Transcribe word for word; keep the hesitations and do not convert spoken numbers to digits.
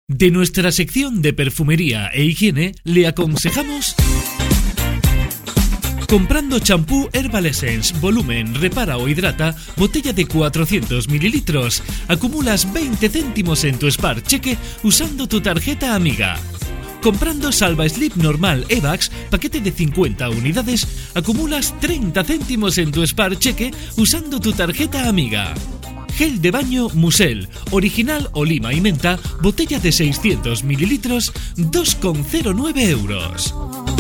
De nuestra sección de perfumería e higiene, le aconsejamos... Comprando champú Herbal Essence, volumen, repara o hidrata, botella de cuatrocientos mililitros, acumulas veinte céntimos en tu Spar Cheque usando tu tarjeta amiga. Comprando Salva Slip normal Evax, paquete de cincuenta unidades, acumulas treinta céntimos en tu Spar Cheque usando tu tarjeta amiga. Gel de baño Musel, original o lima y menta, botella de seiscientos mililitros, dos coma cero nueve euros.